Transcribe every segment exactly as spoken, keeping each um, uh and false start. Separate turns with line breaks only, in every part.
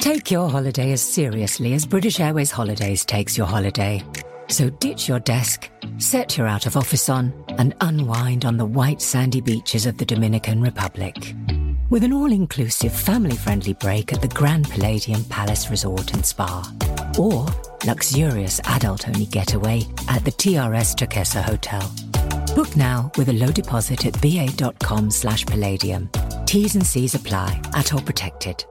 Take your holiday as seriously as British Airways Holidays takes your holiday. So ditch your desk, set your out-of-office on, and unwind on the white sandy beaches of the Dominican Republic. With an all-inclusive family-friendly break at the Grand Palladium Palace Resort and Spa. Or luxurious adult-only getaway at the T R S Turquesa Hotel. Book now with a low deposit at ba.com slash palladium. T's and C's apply. At all protected.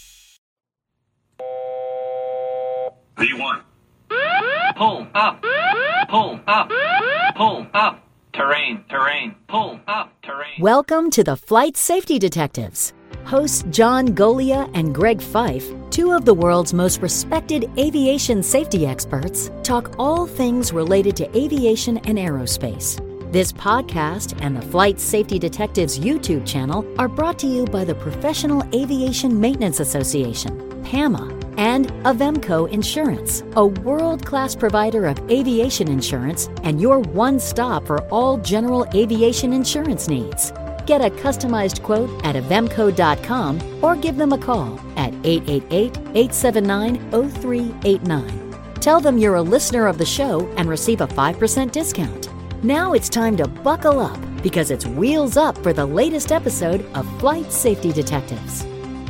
V one. Pull up. Pull up. Pull up. Terrain, terrain. Pull up. Terrain.
Welcome to the Flight Safety Detectives. Hosts John Golia and Greg Fife, two of the world's most respected aviation safety experts, talk all things related to aviation and aerospace. This podcast and the Flight Safety Detectives YouTube channel are brought to you by the Professional Aviation Maintenance Association, PAMA, and Avemco Insurance, a world-class provider of aviation insurance and your one stop for all general aviation insurance needs. Get a customized quote at avemco dot com or give them a call at eight eight eight, eight seven nine, zero three eight nine. Tell them you're a listener of the show and receive a five percent discount. Now it's time to buckle up because it's wheels up for the latest episode of Flight Safety Detectives.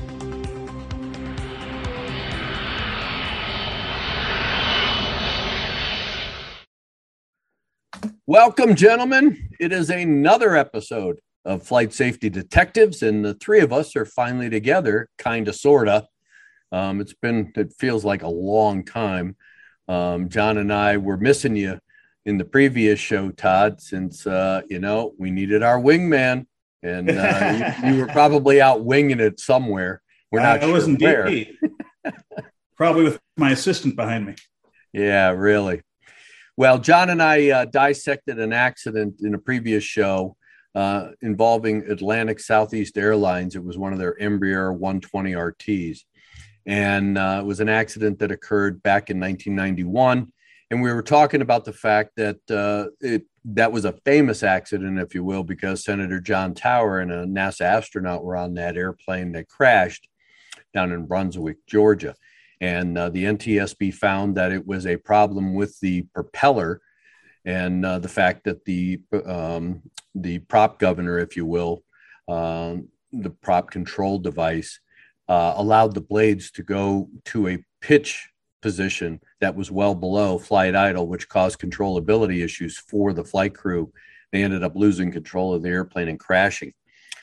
Welcome, gentlemen. It is another episode of Flight Safety Detectives, and the three of us are finally together, kind of, sort of. Um, it's been, it feels like a long time. Um, John and I were missing you in the previous show, Todd, since, uh, you know, we needed our wingman, and uh, you, you were probably out winging it somewhere. We're not
I
sure
was
where.
indeed. Probably with my assistant behind me.
Yeah, really. Well, John and I uh, dissected an accident in a previous show uh, involving Atlantic Southeast Airlines. It was one of their Embraer one twenty R Ts. And uh, it was an accident that occurred back in nineteen ninety-one. And we were talking about the fact that uh, it that was a famous accident, if you will, because Senator John Tower and a NASA astronaut were on that airplane that crashed down in Brunswick, Georgia. And uh, the N T S B found that it was a problem with the propeller and uh, the fact that the um, the prop governor, if you will, um, the prop control device, uh, allowed the blades to go to a pitch position that was well below flight idle, which caused controllability issues for the flight crew. They ended up losing control of the airplane and crashing.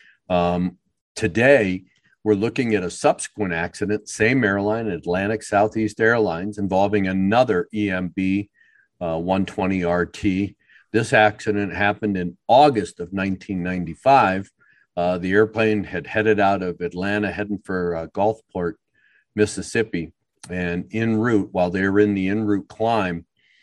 Um, today, we're looking at a subsequent accident, same airline, Atlantic Southeast Airlines, involving another E M B uh, one twenty R T. This accident happened in August of nineteen ninety-five. Uh, the airplane had headed out of Atlanta, heading for uh, Gulfport, Mississippi. And en route, while they were in the en route climb,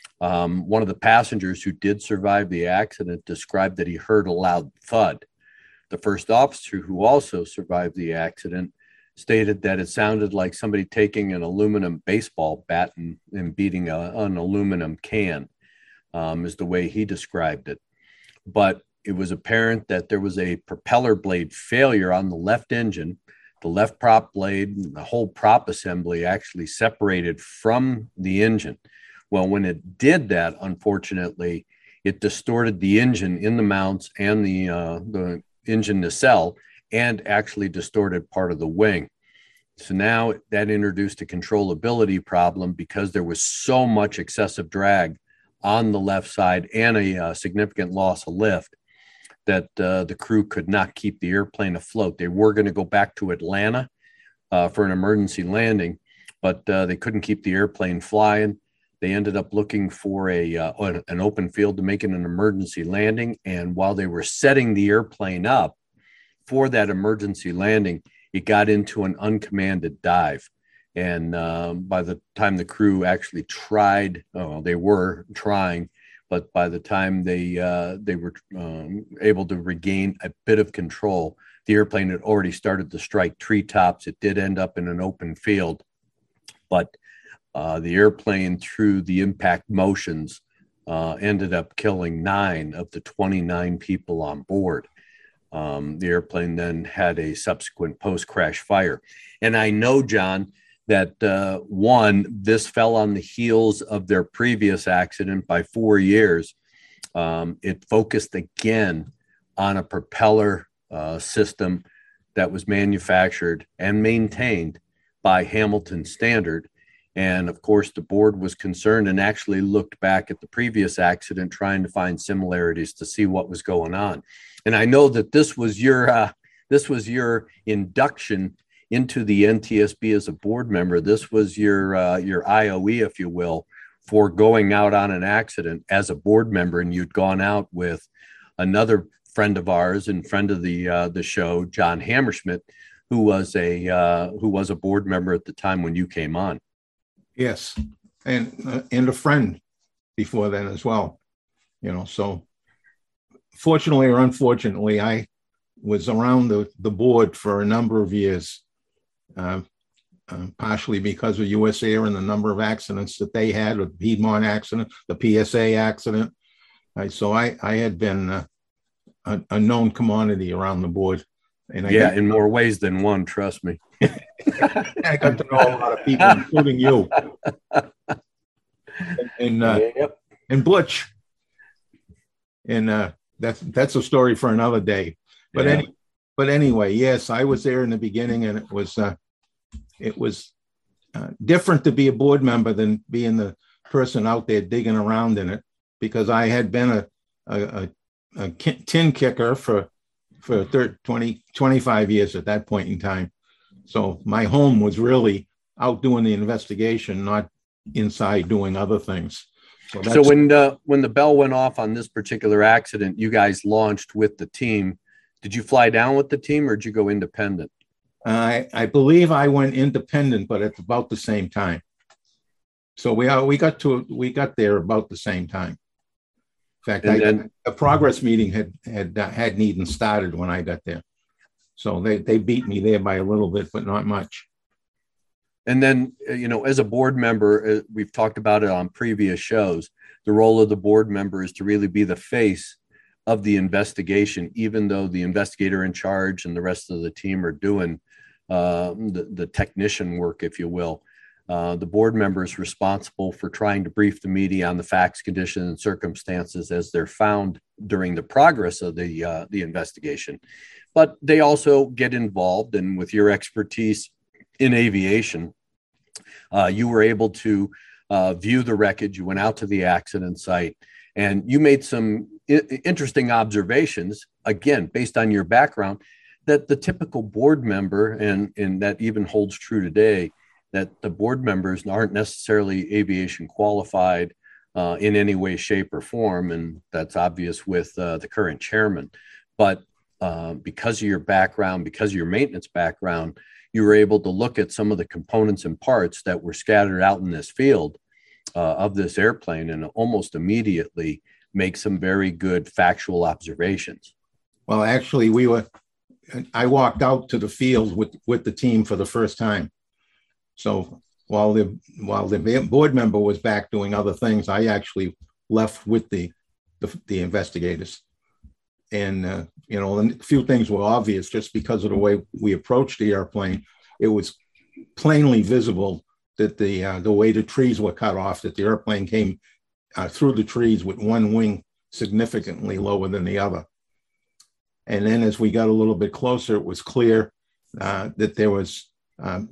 um, one of the passengers who did survive the accident described that he heard a loud thud. The first officer, who also survived the accident, stated that it sounded like somebody taking an aluminum baseball bat and, and beating a, an aluminum can, um, is the way he described it. But it was apparent that there was a propeller blade failure on the left engine. The left prop blade, the whole prop assembly actually separated from the engine. Well, when it did that, unfortunately, it distorted the engine in the mounts and the uh, the engine nacelle, and actually distorted part of the wing. So now that introduced a controllability problem because there was so much excessive drag on the left side and a uh, significant loss of lift that uh, the crew could not keep the airplane afloat. They were going to go back to Atlanta uh, for an emergency landing, but uh, they couldn't keep the airplane flying. They ended up looking for a uh, an open field to make it an emergency landing. And while they were setting the airplane up for that emergency landing, it got into an uncommanded dive. And uh, by the time the crew actually tried, oh, they were trying, but by the time they uh, they were um, able to regain a bit of control, the airplane had already started to strike treetops. It did end up in an open field, but Uh, the airplane, through the impact motions, uh, ended up killing nine of the twenty-nine people on board. Um, the airplane then had a subsequent post-crash fire. And I know, John, that uh, one, this fell on the heels of their previous accident by four years. Um, it focused again on a propeller uh, system that was manufactured and maintained by Hamilton Standard. And of course, the board was concerned and actually looked back at the previous accident, trying to find similarities to see what was going on. And I know that this was your uh, this was your induction into the N T S B as a board member. This was your uh, your I O E, if you will, for going out on an accident as a board member. And you'd gone out with another friend of ours and friend of the uh, the show, John Hammerschmidt, who was a uh, who was a board member at the time when you came on.
Yes, and uh, and a friend before then as well. You know, so fortunately or unfortunately, I was around the, the board for a number of years, uh, uh, partially because of U S Air and the number of accidents that they had, the Piedmont accident, the P S A accident. Right, so I, I had been uh, a, a known commodity around the board. And I
yeah,
got,
in more ways than one, trust me.
I got to know a lot of people, including you. And, and, uh,
yep.
and Butch. And uh, that's that's a story for another day. But
yeah.
any, but anyway, yes, I was there in the beginning, and it was uh, it was uh, different to be a board member than being the person out there digging around in it, because I had been a a, a, a tin kicker for for thirty, twenty, twenty-five years at that point in time. So my home was really out doing the investigation, not inside doing other things. So,
so when uh, when the bell went off on this particular accident, you guys launched with the team. Did you fly down with the team, or did you go independent?
I I believe I went independent, but at about the same time. So we are, we got to we got there about the same time. In fact, I, then, the progress meeting had had uh, hadn't even started when I got there. So they they beat me there by a little bit, but not much.
And then, you know, as a board member, we've talked about it on previous shows, the role of the board member is to really be the face of the investigation, even though the investigator in charge and the rest of the team are doing uh, the, the technician work, if you will. Uh, the board member is responsible for trying to brief the media on the facts, conditions, and circumstances as they're found during the progress of the uh, the investigation. But they also get involved, and with your expertise in aviation, uh, you were able to uh, view the wreckage. You went out to the accident site, and you made some I- interesting observations, again, based on your background, that the typical board member, and, and that even holds true today, that the board members aren't necessarily aviation qualified uh, in any way, shape, or form. And that's obvious with uh, the current chairman. But uh, because of your background, because of your maintenance background, you were able to look at some of the components and parts that were scattered out in this field uh, of this airplane and almost immediately make some very good factual observations.
Well, actually, we were, I walked out to the field with, with the team for the first time. So while the while the board member was back doing other things, I actually left with the the, the investigators. And, uh, you know, a few things were obvious just because of the way we approached the airplane. It was plainly visible that the uh, the way the trees were cut off, that the airplane came uh, through the trees with one wing significantly lower than the other. And then as we got a little bit closer, it was clear uh, that there was um,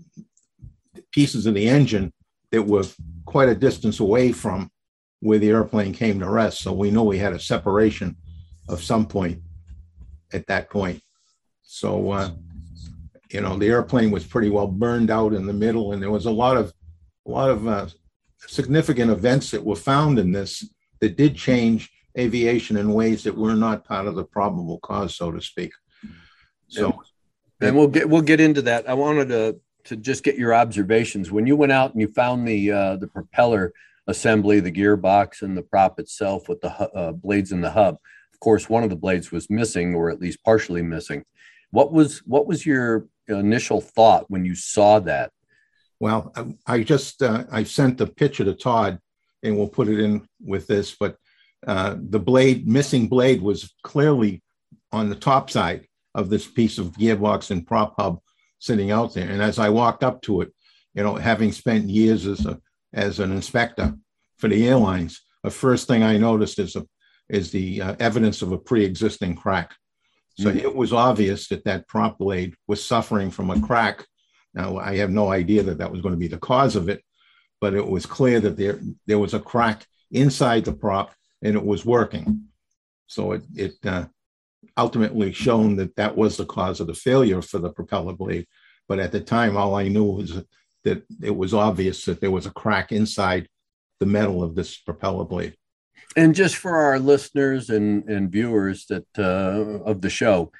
pieces of the engine that were quite a distance away from where the airplane came to rest. So we know we had a separation of some point at that point. So, uh, you know, the airplane was pretty well burned out in the middle, and there was a lot of, a lot of uh, significant events that were found in this that did change aviation in ways that were not part of the probable cause, so to speak. So,
and, and we'll get we'll get into that. I wanted to to just get your observations when you went out and you found the uh, the propeller assembly, the gearbox, and the prop itself with the uh, blades in the hub. Of course, one of the blades was missing, or at least partially missing. What was what was your initial thought when you saw that?
Well, I, I just uh, I sent the picture to Todd, and we'll put it in with this. But uh, the blade, missing blade, was clearly on the top side of this piece of gearbox and prop hub sitting out there. And as I walked up to it, you know, having spent years as a as an inspector for the airlines, the first thing I noticed is a, is the uh, evidence of a pre-existing crack. So mm-hmm. It was obvious that that prop blade was suffering from a crack. Now, I have no idea that that was going to be the cause of it, but it was clear that there, there was a crack inside the prop and it was working. So it, it uh, ultimately shown that that was the cause of the failure for the propeller blade. But at the time, all I knew was that it was obvious that there was a crack inside the metal of this propeller blade.
And just for our listeners and, and viewers that uh, of the show,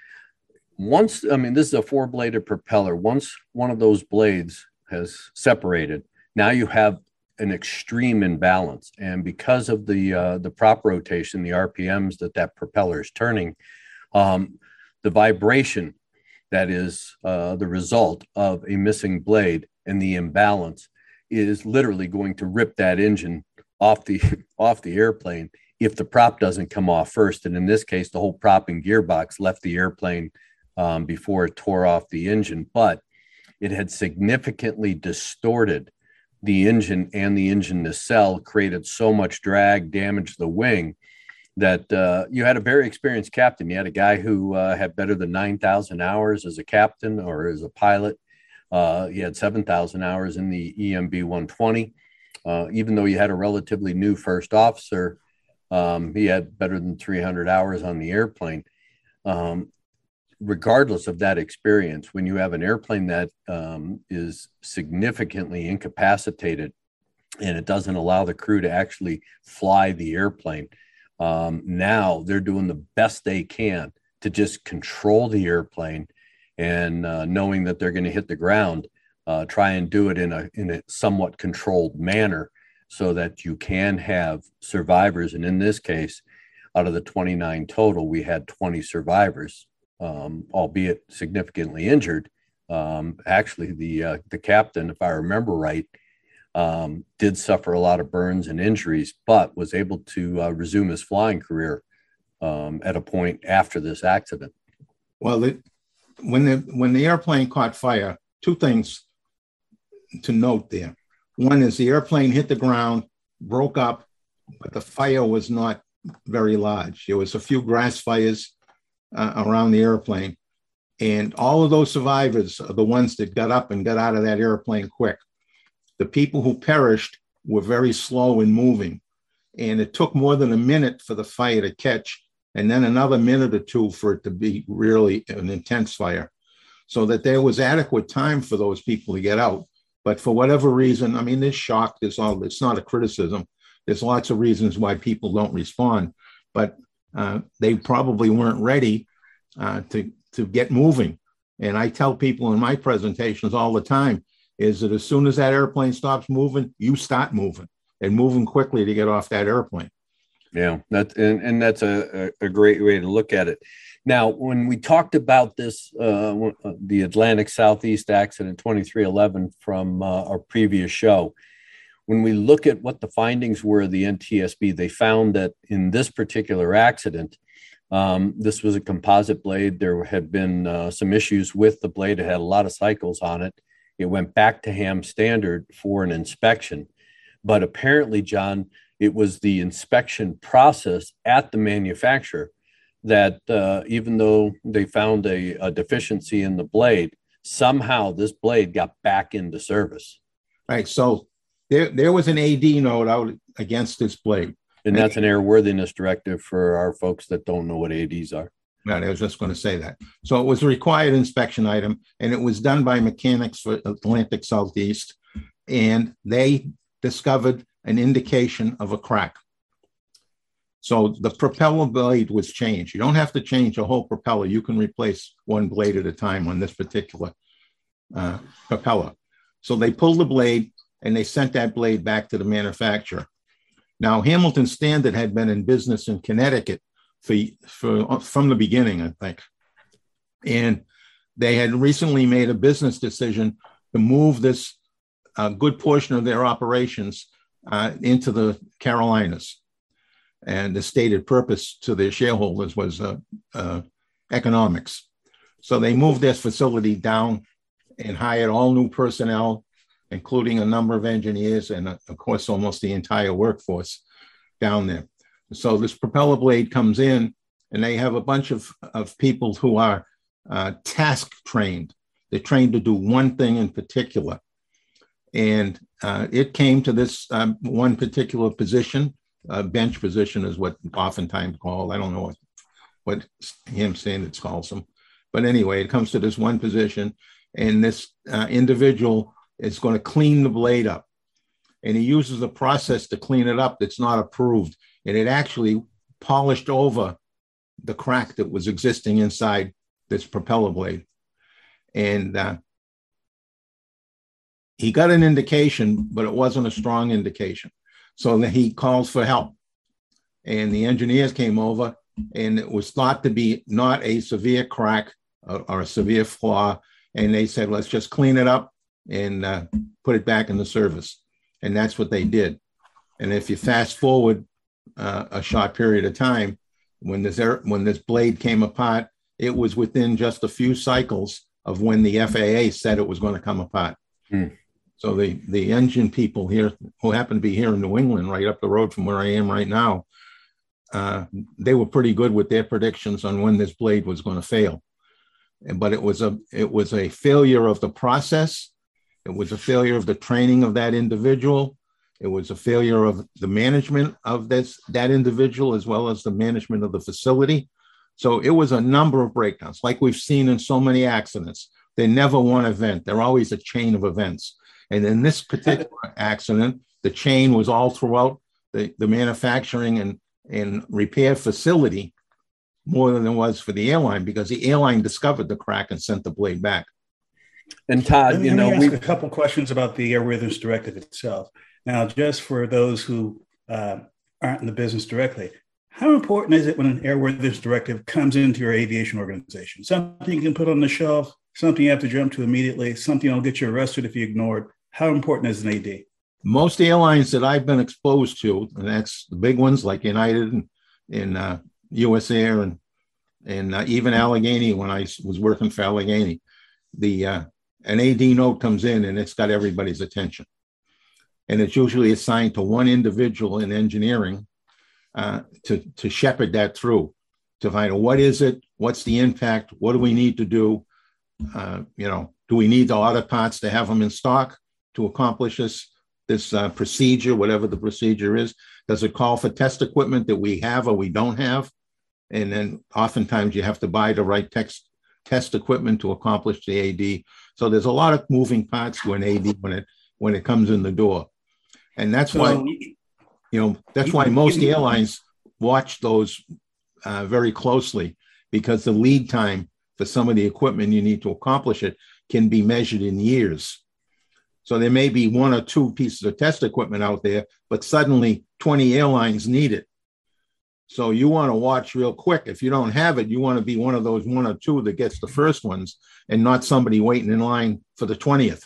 once, I mean, this is a four-bladed propeller. Once one of those blades has separated, now you have an extreme imbalance. And because of the uh, the prop rotation, the R P Ms that that propeller is turning, um, the vibration that is uh, the result of a missing blade and the imbalance is literally going to rip that engine off the off the airplane if the prop doesn't come off first. And in this case, the whole prop and gearbox left the airplane um, before it tore off the engine, but it had significantly distorted the engine and the engine nacelle, created so much drag, damaged the wing, that uh, you had a very experienced captain. You had a guy who uh, had better than nine thousand hours as a captain or as a pilot. Uh, he had seven thousand hours in the E M B one twenty. Uh, even though you had a relatively new first officer, um, he had better than three hundred hours on the airplane. Um, regardless of that experience, when you have an airplane that um, is significantly incapacitated and it doesn't allow the crew to actually fly the airplane, um, now they're doing the best they can to just control the airplane, and uh, knowing that they're going to hit the ground, uh, try and do it in a in a somewhat controlled manner so that you can have survivors. And in this case, out of the twenty-nine total, we had twenty survivors, um, albeit significantly injured. Um, actually, the uh, the captain, if I remember right, um, did suffer a lot of burns and injuries, but was able to uh, resume his flying career um, at a point after this accident.
Well, it, when the when the airplane caught fire, two things to note there. One is the airplane hit the ground, broke up, but the fire was not very large. There was a few grass fires uh, around the airplane, and all of those survivors are the ones that got up and got out of that airplane quick. The people who perished were very slow in moving, and it took more than a minute for the fire to catch, and then another minute or two for it to be really an intense fire, so that there was adequate time for those people to get out. But for whatever reason, I mean, this shock, this all, it's not a criticism. There's lots of reasons why people don't respond, but uh, they probably weren't ready uh, to, to get moving. And I tell people in my presentations all the time is that as soon as that airplane stops moving, you start moving, and moving quickly to get off that airplane.
Yeah, that and, and that's a, a great way to look at it. Now, when we talked about this, uh, the Atlantic Southeast accident twenty-three eleven from uh, our previous show, when we look at what the findings were of the N T S B, they found that in this particular accident, um, this was a composite blade. There had been uh, some issues with the blade. It had a lot of cycles on it. It went back to Ham Standard for an inspection. But apparently, John, it was the inspection process at the manufacturer that uh, even though they found a, a deficiency in the blade, somehow this blade got back into service.
Right. So there, there was an A D note out against this blade.
And that's an airworthiness directive for our folks that don't know what A Ds are.
Right, I was just going to say that. So it was a required inspection item, and it was done by mechanics for Atlantic Southeast, and they discovered an indication of a crack. So the propeller blade was changed. You don't have to change the whole propeller. You can replace one blade at a time on this particular uh, propeller. So they pulled the blade, and they sent that blade back to the manufacturer. Now, Hamilton Standard had been in business in Connecticut for, for from the beginning, I think. And they had recently made a business decision to move this uh, good portion of their operations uh, into the Carolinas. And the stated purpose to their shareholders was uh, uh, economics. So they moved this facility down and hired all new personnel including a number of engineers and, uh, of course, almost the entire workforce down there. So this propeller blade comes in, and they have a bunch of, of people who are uh, task trained. They're trained to do one thing in particular. And uh, it came to this um, one particular position, uh, bench position is what oftentimes called. I don't know what, what Ham Standards calls them. But anyway, it comes to this one position, and this uh, individual is going to clean the blade up. And he uses a process to clean it up that's not approved. And it actually polished over the crack that was existing inside this propeller blade. And uh, he got an indication, but it wasn't a strong indication. So then he calls for help. And the engineers came over, and it was thought to be not a severe crack or, or a severe flaw. And they said, let's just clean it up and uh, put it back in the service. And that's what they did. And if you fast forward uh, a short period of time, when this, when this blade came apart, it was within just a few cycles of when the F A A said it was going to come apart. Hmm. So the, the engine people here, who happen to be here in New England, right up the road from where I am right now, uh, they were pretty good with their predictions on when this blade was going to fail. But it was a it was a failure of the process. It was a failure of the training of that individual. It was a failure of the management of this that individual, as well as the management of the facility. So it was a number of breakdowns, like we've seen in so many accidents. They're never one event. They're always a chain of events. And in this particular accident, the chain was all throughout the, the manufacturing and, and repair facility more than it was for the airline, because the airline discovered the crack and sent the blade back.
And Todd, you know,
we
we
a couple questions about the Airworthiness Directive itself. Now, just for those who uh, aren't in the business directly, how important is it when an Airworthiness Directive comes into your aviation organization? Something you can put on the shelf, something you have to jump to immediately, something that'll get you arrested if you ignore it. How important is an A D?
Most airlines that I've been exposed to, and that's the big ones like United and, and uh, U S Air and and uh, even Allegheny, when I was working for Allegheny, the uh, an A D note comes in and it's got everybody's attention. And it's usually assigned to one individual in engineering uh, to, to shepherd that through, to find out what is it, what's the impact, what do we need to do, uh, you know, do we need the audit parts to have them in stock to accomplish this, this uh, procedure, whatever the procedure is? Does it call for test equipment that we have or we don't have? And then oftentimes you have to buy the right text, test equipment to accomplish the A D. So there's a lot of moving parts to an A D when it when it comes in the door. And that's so, why, you know, that's why most airlines watch those uh, very closely, because the lead time for some of the equipment you need to accomplish it can be measured in years. So there may be one or two pieces of test equipment out there, but suddenly twenty airlines need it. So you want to watch real quick. If you don't have it, you want to be one of those one or two that gets the first ones and not somebody waiting in line for the twentieth.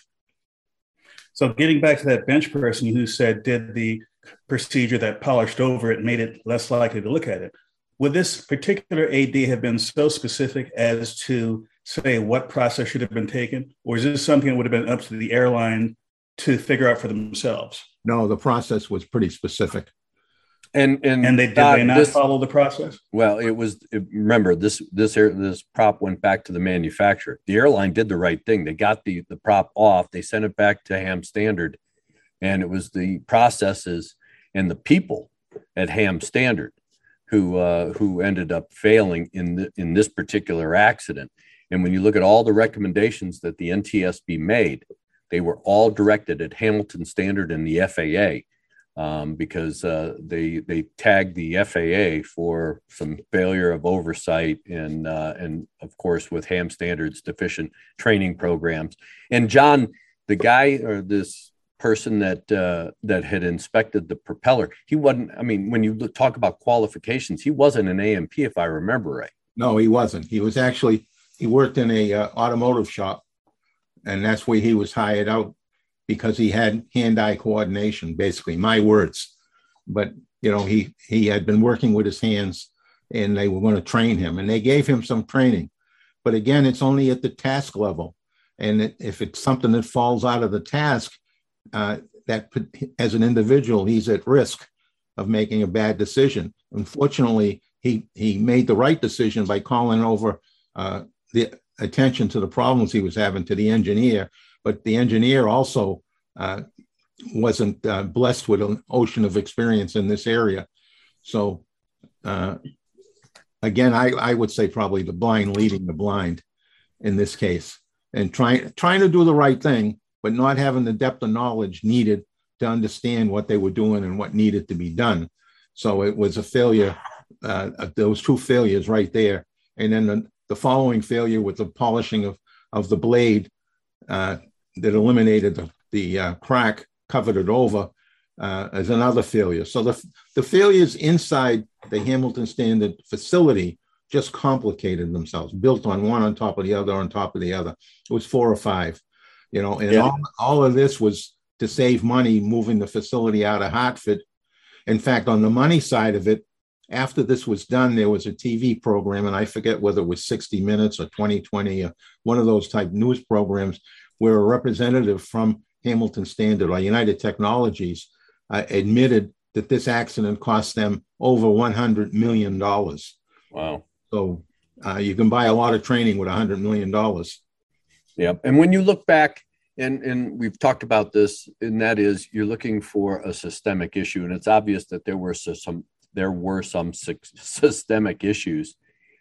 So getting back to that bench person who said did the procedure that polished over it and made it less likely to look at it, would this particular A D have been so specific as to say what process should have been taken? Or is this something that would have been up to the airline to figure out for themselves?
No, the process was pretty specific.
And and,
and they did
uh,
they not
this,
follow the process?
Well, it was it, remember this this air, this prop went back to the manufacturer. The airline did the right thing. They got the the prop off. They sent it back to Ham Standard, and it was the processes and the people at Ham Standard who uh, who ended up failing in the, in this particular accident. And when you look at all the recommendations that the N T S B made, they were all directed at Hamilton Standard and the F A A. Um, because uh, they they tagged the F A A for some failure of oversight and uh, and of course with Ham Standards deficient training programs. And John, the guy or this person that uh, that had inspected the propeller, he wasn't. I mean, when you talk about qualifications, he wasn't an A M P if I remember right.
No, he wasn't. He was actually he worked in a uh, automotive shop, and that's where he was hired out, because he had hand-eye coordination, basically, my words. But, you know, he, he had been working with his hands, and they were going to train him, and they gave him some training. But again, it's only at the task level. And it, if it's something that falls out of the task, uh, that as an individual, he's at risk of making a bad decision. Unfortunately, he he made the right decision by calling over uh, the attention to the problems he was having to the engineer, but the engineer also uh, wasn't uh, blessed with an ocean of experience in this area. So uh, again, I, I would say probably the blind leading the blind in this case, and trying trying to do the right thing, but not having the depth of knowledge needed to understand what they were doing and what needed to be done. So it was a failure, uh, those two failures right there. And then the, the following failure with the polishing of, of the blade uh, that eliminated the, the uh, crack, covered it over, uh, as another failure. So the, the failures inside the Hamilton Standard facility just complicated themselves, built on one on top of the other, on top of the other. It was four or five, you know, and yeah. all, all of this was to save money moving the facility out of Hartford. In fact, on the money side of it, after this was done, there was a T V program, and I forget whether it was sixty minutes or twenty twenty, or one of those type news programs, where a representative from Hamilton Standard or United Technologies uh, admitted that this accident cost them over one hundred million dollars.
Wow.
So uh, you can buy a lot of training with one hundred million dollars.
Yeah. And when you look back, and, and we've talked about this, and that is you're looking for a systemic issue. And it's obvious that there were some there were some systemic issues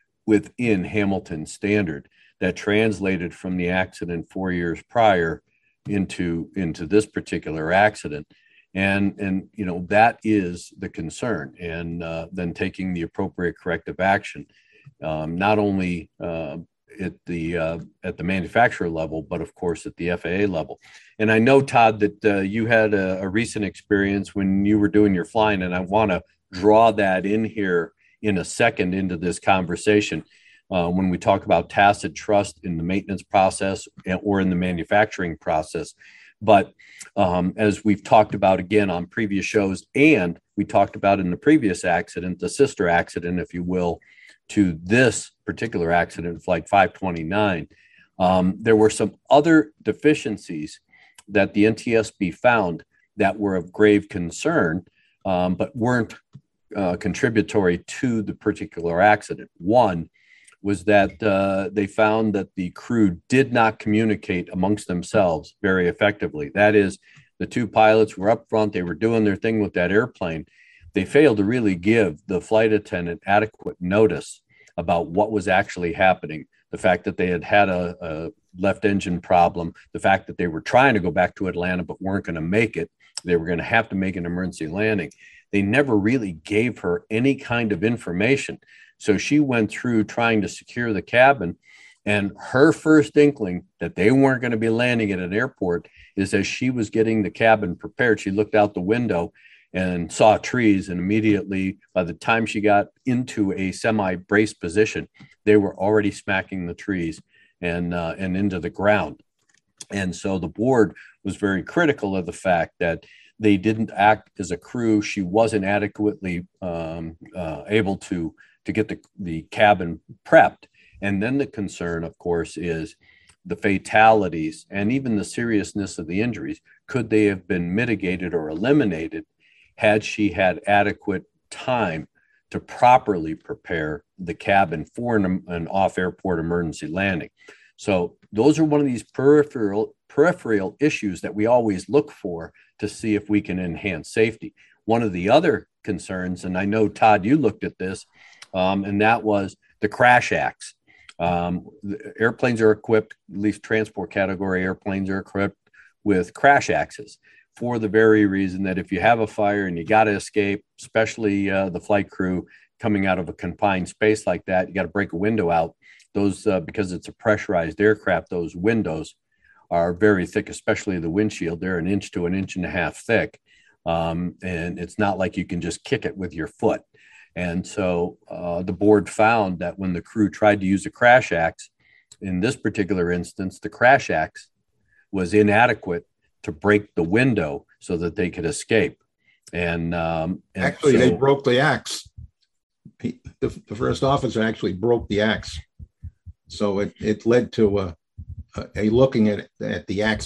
within Hamilton Standard that translated from the accident four years prior into, into this particular accident. And, and, you know, that is the concern. And uh, then taking the appropriate corrective action, um, not only uh, at the uh, at the manufacturer level, but of course at the F A A level. And I know, Todd, that uh, you had a, a recent experience when you were doing your flying, and I want to draw that in here in a second into this conversation. Uh, when we talk about tacit trust in the maintenance process or in the manufacturing process. But um, as we've talked about again on previous shows, and we talked about in the previous accident, the sister accident, if you will, to this particular accident, Flight five twenty-nine, um, there were some other deficiencies that the N T S B found that were of grave concern, um, but weren't uh, contributory to the particular accident. One was that uh, they found that the crew did not communicate amongst themselves very effectively. That is, the two pilots were up front, they were doing their thing with that airplane. They failed to really give the flight attendant adequate notice about what was actually happening. The fact that they had had a, a left engine problem, the fact that they were trying to go back to Atlanta but weren't going to make it, they were going to have to make an emergency landing. They never really gave her any kind of information. So she went through trying to secure the cabin, and her first inkling that they weren't going to be landing at an airport is as she was getting the cabin prepared, she looked out the window and saw trees, and immediately by the time she got into a semi-brace position, they were already smacking the trees and uh, and into the ground. And so the board was very critical of the fact that they didn't act as a crew. She wasn't adequately um, uh, able to to get the, the cabin prepped. And then the concern, of course, is the fatalities and even the seriousness of the injuries. Could they have been mitigated or eliminated had she had adequate time to properly prepare the cabin for an, an off-airport emergency landing? So those are one of these peripheral peripheral issues that we always look for to see if we can enhance safety. One of the other concerns, and I know, Todd, you looked at this, um, and that was the crash acts. Um, airplanes are equipped, at least transport category airplanes are equipped with crash axes for the very reason that if you have a fire and you got to escape, especially uh, the flight crew coming out of a confined space like that, you got to break a window out. Those, uh, because it's a pressurized aircraft, those windows are very thick, especially the windshield. They're an inch to an inch and a half thick. Um, and it's not like you can just kick it with your foot. And so uh, the board found that when the crew tried to use a crash axe, in this particular instance, the crash axe was inadequate to break the window so that they could escape. And, um, and
actually,
so,
they broke the axe. He, the, the first officer actually broke the axe. So it, it led to a, a, a looking at, at the axes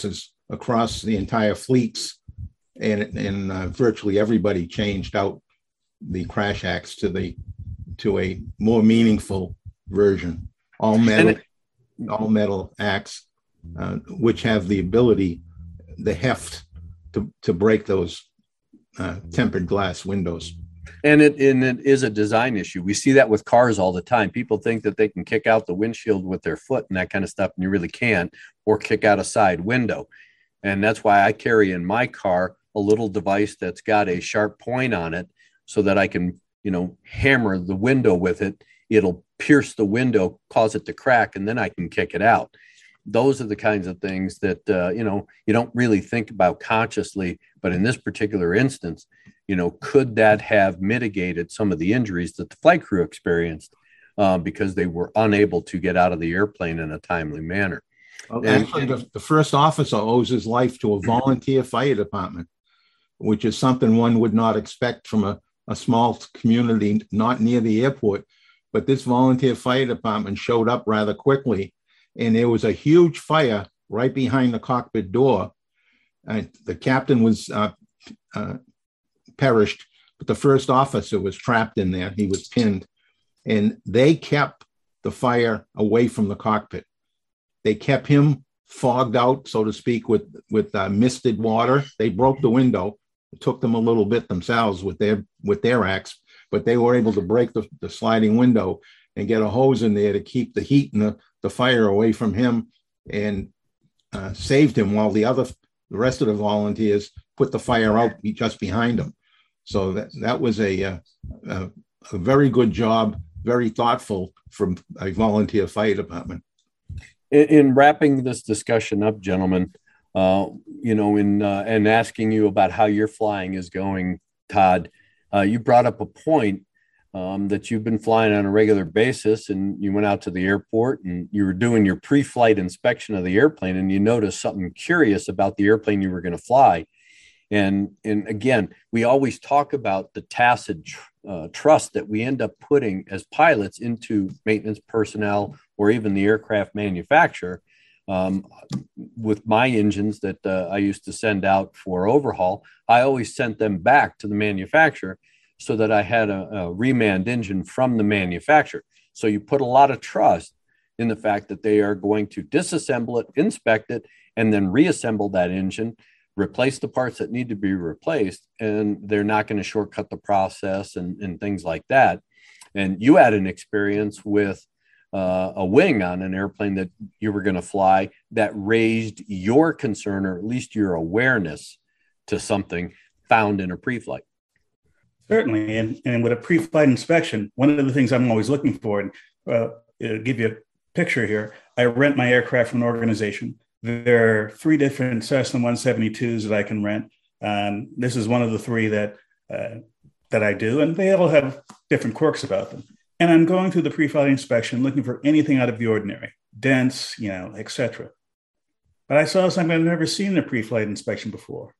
across the entire fleets, and, and uh, virtually everybody changed out the crash axe to the to a more meaningful version, all metal, it, all metal axe, uh, which have the ability, the heft to to break those uh, tempered glass windows.
And it and it is a design issue. We see that with cars all the time. People think that they can kick out the windshield with their foot and that kind of stuff, and you really can't, or kick out a side window. And that's why I carry in my car a little device that's got a sharp point on it, so that I can, you know, hammer the window with it. It'll pierce the window, cause it to crack, and then I can kick it out. Those are the kinds of things that, uh, you know, you don't really think about consciously, but in this particular instance, you know, could that have mitigated some of the injuries that the flight crew experienced uh, because they were unable to get out of the airplane in a timely manner?
Well, and, actually, the, the first officer owes his life to a volunteer fire department, which is something one would not expect from a, a small community not near the airport. But this volunteer fire department showed up rather quickly, and there was a huge fire right behind the cockpit door. And the captain was uh, uh, perished, but the first officer was trapped in there. He was pinned, and they kept the fire away from the cockpit. They kept him fogged out, so to speak, with, with uh, misted water. They broke the window. It took them a little bit themselves with their with their axe, but they were able to break the, the sliding window and get a hose in there to keep the heat and the, the fire away from him, and uh, saved him while the other the rest of the volunteers put the fire out just behind him. So that that was a a, a very good job, very thoughtful from a volunteer fire department.
In, in wrapping this discussion up, gentlemen, uh, you know, in uh, and asking you about how your flying is going, Todd, uh, you brought up a point um, that you've been flying on a regular basis, and you went out to the airport and you were doing your pre-flight inspection of the airplane, and you noticed something curious about the airplane you were going to fly. And, and again, we always talk about the tacit uh, trust that we end up putting as pilots into maintenance personnel or even the aircraft manufacturer. Um, with my engines that uh, I used to send out for overhaul, I always sent them back to the manufacturer so that I had a, a remand engine from the manufacturer. So you put a lot of trust in the fact that they are going to disassemble it, inspect it, and then reassemble that engine, replace the parts that need to be replaced, and they're not going to shortcut the process and, and things like that. And you had an experience with uh, a wing on an airplane that you were going to fly that raised your concern, or at least your awareness to something found in a pre-flight.
Certainly. And, and with a pre-flight inspection, one of the things I'm always looking for, and uh, I'll give you a picture here. I rent my aircraft from an organization. There are three different Cessna one seventy-twos that I can rent. Um, this is one of the three that uh, that I do, and they all have different quirks about them. And I'm going through the pre-flight inspection, looking for anything out of the ordinary, dents, you know, et cetera. But I saw something I've never seen in a pre-flight inspection before.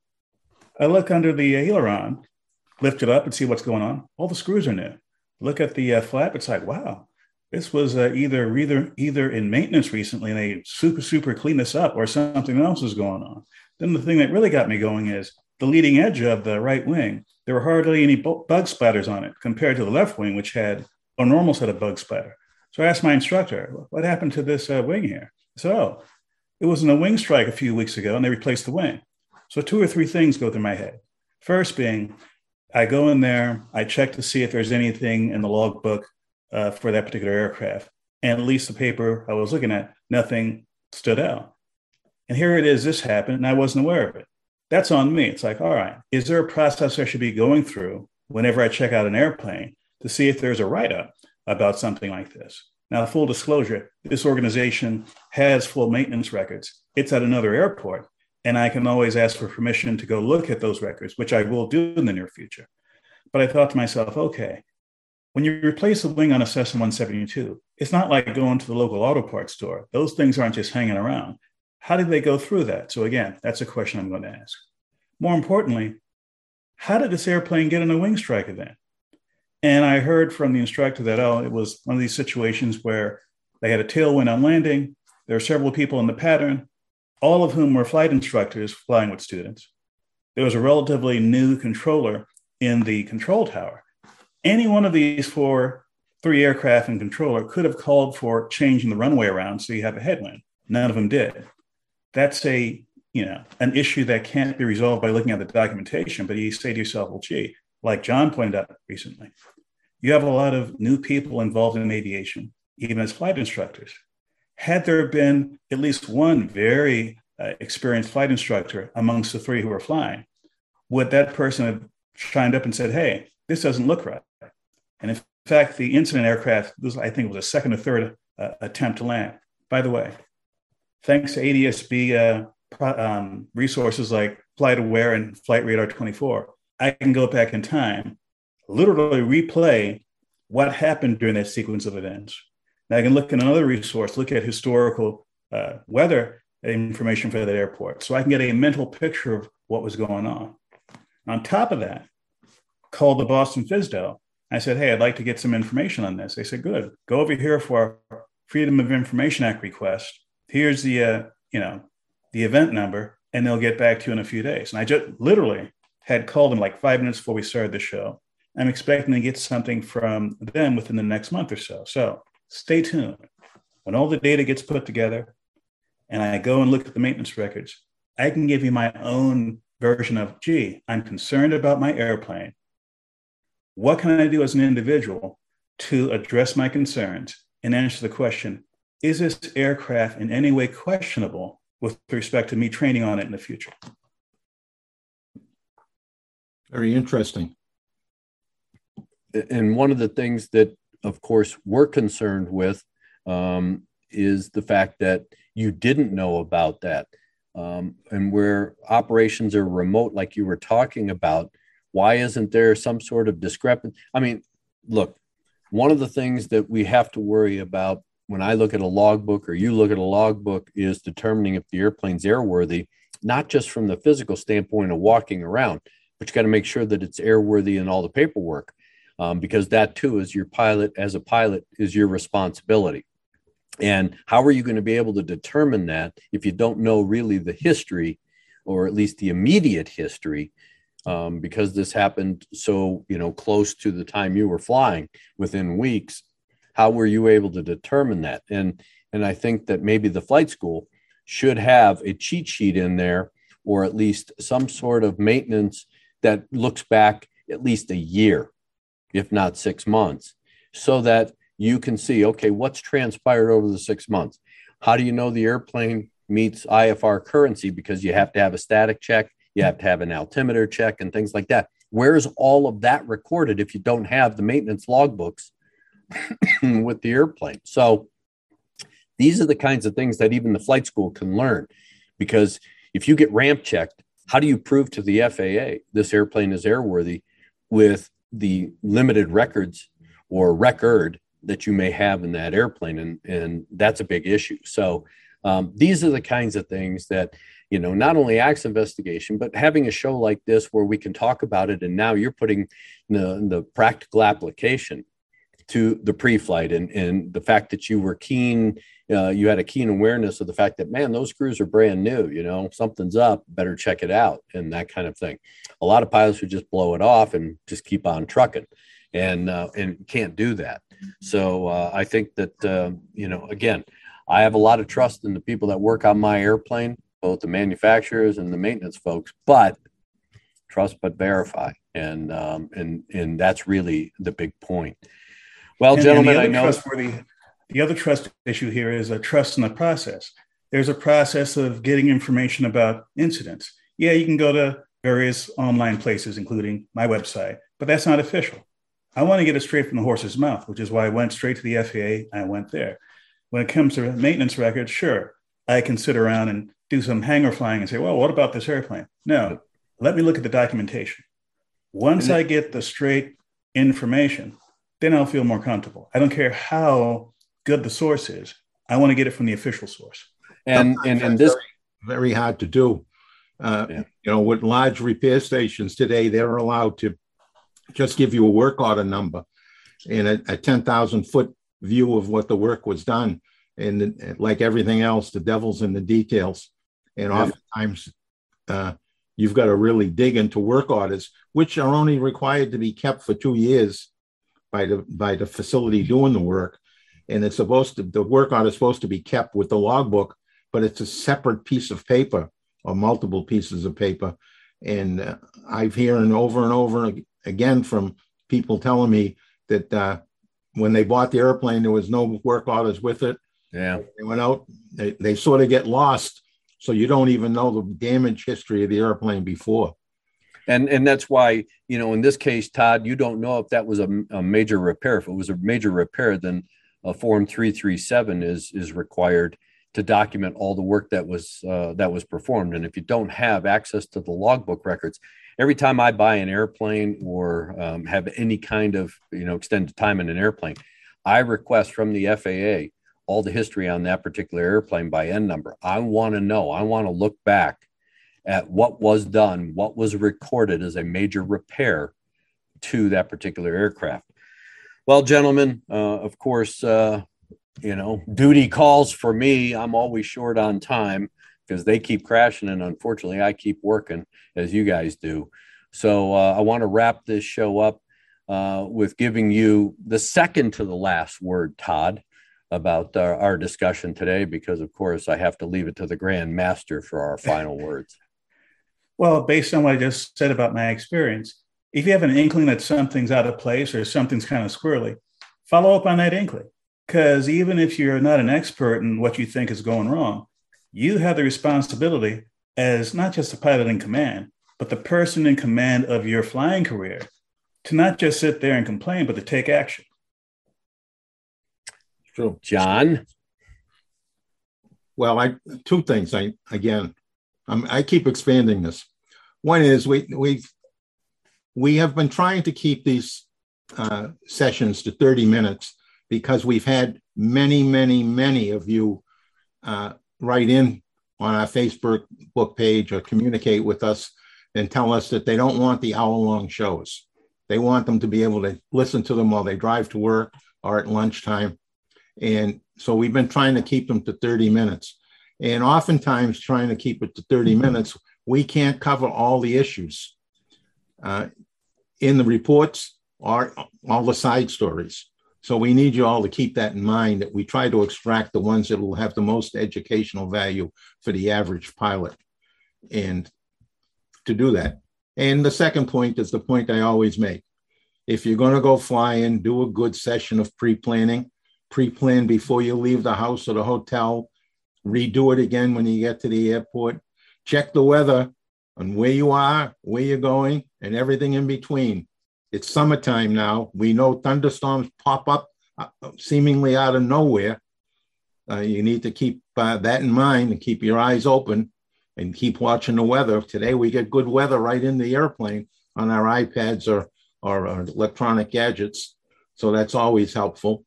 I look under the aileron, lift it up and see what's going on. All the screws are new. Look at the uh, flap. It's like, wow. This was uh, either either either in maintenance recently, and they super, super clean this up, or something else is going on. Then the thing that really got me going is the leading edge of the right wing. There were hardly any bug splatters on it compared to the left wing, which had a normal set of bug splatter. So I asked my instructor, what happened to this uh, wing here? He said, oh, it was in a wing strike a few weeks ago, and they replaced the wing. So two or three things go through my head. First being, I go in there, I check to see if there's anything in the logbook Uh, for that particular aircraft. And at least the paper I was looking at, nothing stood out. And here it is, this happened, and I wasn't aware of it. That's on me. It's like, all right, is there a process I should be going through whenever I check out an airplane to see if there's a write-up about something like this? Now, full disclosure, this organization has full maintenance records. It's at another airport, and I can always ask for permission to go look at those records, which I will do in the near future. But I thought to myself, okay, when you replace a wing on a Cessna one seventy-two, it's not like going to the local auto parts store. Those things aren't just hanging around. How did they go through that? So again, that's a question I'm going to ask. More importantly, how did this airplane get in a wing strike event? And I heard from the instructor that, oh, it was one of these situations where they had a tailwind on landing. There were several people in the pattern. all of whom were flight instructors flying with students. There was a relatively new controller in the control tower. Any one of these four, three aircraft and controller could have called for changing the runway around so you have a headwind. None of them did. That's a, you know, an issue that can't be resolved by looking at the documentation, but you say to yourself, well, gee, like John pointed out recently, you have a lot of new people involved in aviation, even as flight instructors. Had there been at least one very uh, experienced flight instructor amongst the three who were flying, would that person have chimed up and said, hey, this doesn't look right? And in fact, the incident aircraft, this, I think it was a second or third uh, attempt to land. By the way, thanks to A D S B uh, um, resources like FlightAware and Flight Radar twenty-four, I can go back in time, literally replay what happened during that sequence of events. Now I can look at another resource, look at historical uh, weather information for that airport, so I can get a mental picture of what was going on. On top of that, called the Boston FSDO. I said, hey, I'd like to get some information on this. They said, good, go over here for our Freedom of Information Act request. Here's the, uh, you know, the event number, and they'll get back to you in a few days. And I just literally had called them like five minutes before we started the show. I'm expecting to get something from them within the next month or so. So stay tuned. When all the data gets put together and I go and look at the maintenance records, I can give you my own version of, gee, I'm concerned about my airplane. What can I do as an individual to address my concerns and answer the question, is this aircraft in any way questionable with respect to me training on it in the future?
Very interesting.
And one of the things that, of course, we're concerned with um, is the fact that you didn't know about that. Um, and where operations are remote, like you were talking about, why isn't there some sort of discrepancy? I mean, look, one of the things that we have to worry about when I look at a logbook or you look at a logbook is determining if the airplane's airworthy, not just from the physical standpoint of walking around, but you got to make sure that it's airworthy in all the paperwork, um, because that too is your pilot, as a pilot, is your responsibility. And how are you going to be able to determine that if you don't know really the history, or at least the immediate history, um, because this happened so, you know, close to the time you were flying within weeks? How were you able to determine that? And, and I think that maybe the flight school should have a cheat sheet in there, or at least some sort of maintenance that looks back at least a year, if not six months, so that you can see, okay, what's transpired over the six months? How do you know the airplane meets I F R currency? Because you have to have a static check, you have to have an altimeter check and things like that. Where's all of that recorded if you don't have the maintenance logbooks with the airplane? So these are the kinds of things that even the flight school can learn, because if you get ramp checked, how do you prove to the F A A this airplane is airworthy with the limited records or record that you may have in that airplane? And, and that's a big issue. So um, these are the kinds of things that, you know, not only acts investigation, but having a show like this where we can talk about it. And now you're putting the, the practical application to the pre-flight, and, and the fact that you were keen, uh, you had a keen awareness of the fact that, man, those screws are brand new, you know, something's up, better check it out, and that kind of thing. A lot of pilots would just blow it off and just keep on trucking, and, uh, and can't do that. So uh, I think that, uh, you know, again, I have a lot of trust in the people that work on my airplane, both the manufacturers and the maintenance folks, but trust but verify. And, um, and, and that's really the big point. Well,
and,
gentlemen,
and
I know
the, the other trust issue here is a trust in the process. There's a process of getting information about incidents. Yeah, you can go to various online places, including my website, but that's not official. I want to get it straight from the horse's mouth, which is why I went straight to the F A A. I went there. When it comes to maintenance records, sure, I can sit around and do some hangar flying and say, well, what about this airplane? No, let me look at the documentation. Once I get the straight information, then I'll feel more comfortable. I don't care how good the source is. I want to get it from the official source.
And, and, and this
very, very hard to do. Uh, yeah. You know, with large repair stations today, they're allowed to just give you a work order number and a, a ten thousand foot view of what the work was done. And like everything else, the devil's in the details. And
Yeah.
oftentimes uh, you've got to really dig into work orders, which are only required to be kept for two years by the by the facility doing the work. And it's supposed to, the work order is supposed to be kept with the logbook, but it's a separate piece of paper or multiple pieces of paper. And uh, I've hearing over and over again from people telling me that uh, when they bought the airplane, there was no work orders with it.
Yeah.
They went out, they, they sort of get lost. So you don't even know the damage history of the airplane before.
And and that's why, you know, in this case, Todd, you don't know if that was a, a major repair. If it was a major repair, then a Form three thirty-seven is is required to document all the work that was uh, that was performed. And if you don't have access to the logbook records, every time I buy an airplane or um, have any kind of, you know, extended time in an airplane, I request from the F A A all the history on that particular airplane by N number. I want to know. I want to look back at what was done, what was recorded as a major repair to that particular aircraft. Well, gentlemen, uh, of course, uh, you know, duty calls for me. I'm always short on time because they keep crashing, and unfortunately, I keep working as you guys do. So uh, I want to wrap this show up uh, with giving you the second to the last word, Todd, about our, our discussion today, because, of course, I have to leave it to the Grand Master for our final words.
Well, based on what I just said about my experience, if you have an inkling that something's out of place or something's kind of squirrely, follow up on that inkling. Because even if you're not an expert in what you think is going wrong, you have the responsibility as not just the pilot in command, but the person in command of your flying career to not just sit there and complain, but to take action.
True.
John?
Well, I two things. I again, I'm, I keep expanding this. One is we we we have been trying to keep these uh, sessions to thirty minutes because we've had many, many, many of you uh, write in on our Facebook book page or communicate with us and tell us that they don't want the hour-long shows. They want them to be able to listen to them while they drive to work or at lunchtime. And so we've been trying to keep them to thirty minutes. And oftentimes trying to keep it to thirty minutes, we can't cover all the issues uh, in the reports or all the side stories. So we need you all to keep that in mind, that we try to extract the ones that will have the most educational value for the average pilot, and to do that. And the second point is the point I always make. If you're going to go flying, do a good session of pre-planning. Pre-plan before you leave the house or the hotel. Redo it again when you get to the airport. Check the weather on where you are, where you're going, and everything in between. It's summertime now. We know thunderstorms pop up uh, seemingly out of nowhere. Uh, you need to keep uh, that in mind and keep your eyes open and keep watching the weather. Today we get good weather right in the airplane on our iPads or, or uh, electronic gadgets. So that's always helpful.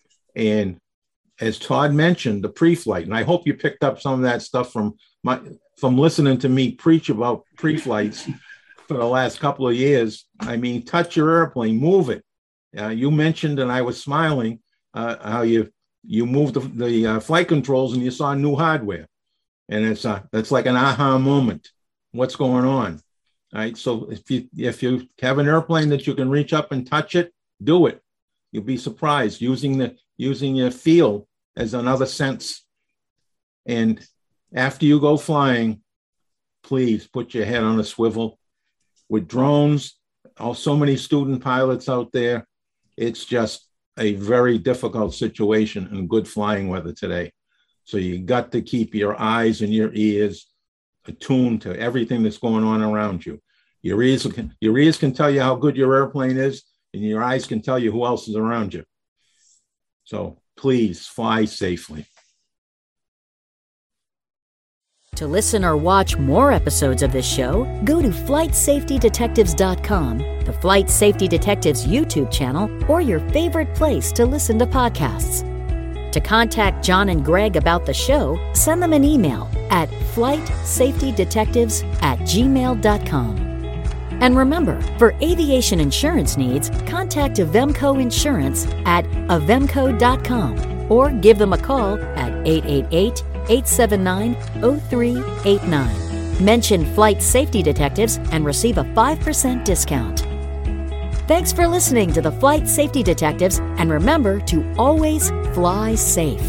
And as Todd mentioned, the pre-flight, and I hope you picked up some of that stuff from my from listening to me preach about pre-flights for the last couple of years. I mean, touch your airplane, move it. Uh, you mentioned, and I was smiling, uh, how you you moved the, the uh, flight controls and you saw new hardware, and it's uh, it's like an aha moment. What's going on? All right. So if you if you have an airplane that you can reach up and touch it, do it. You'll be surprised using the using your feel as another sense. And after you go flying, please put your head on a swivel. With drones, oh, so many student pilots out there, it's just a very difficult situation in good flying weather today. So you got to keep your eyes and your ears attuned to everything that's going on around you. Your ears can, your ears can tell you how good your airplane is, and your eyes can tell you who else is around you. So please fly safely.
To listen or watch more episodes of this show, go to flight safety detectives dot com, the Flight Safety Detectives YouTube channel, or your favorite place to listen to podcasts. To contact John and Greg about the show, send them an email at flight safety detectives at gmail dot com. And remember, for aviation insurance needs, contact Avemco Insurance at avemco dot com or give them a call at eight eight eight, eight seven nine, zero three eight nine. Mention Flight Safety Detectives and receive a five percent discount. Thanks for listening to the Flight Safety Detectives, and remember to always fly safe.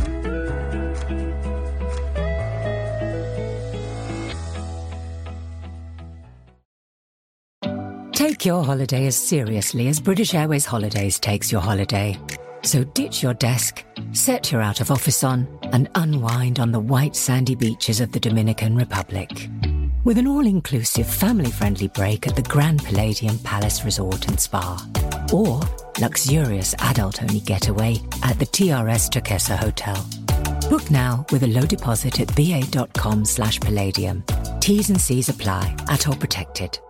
Take your holiday as seriously as British Airways Holidays takes your holiday. So ditch your desk, set your out-of-office on, and unwind on the white sandy beaches of the Dominican Republic. With an all-inclusive family-friendly break at the Grand Palladium Palace Resort and Spa. Or luxurious adult-only getaway at the T R S Turquesa Hotel. Book now with a low deposit at ba.com slash palladium. T's and C's apply. At all protected.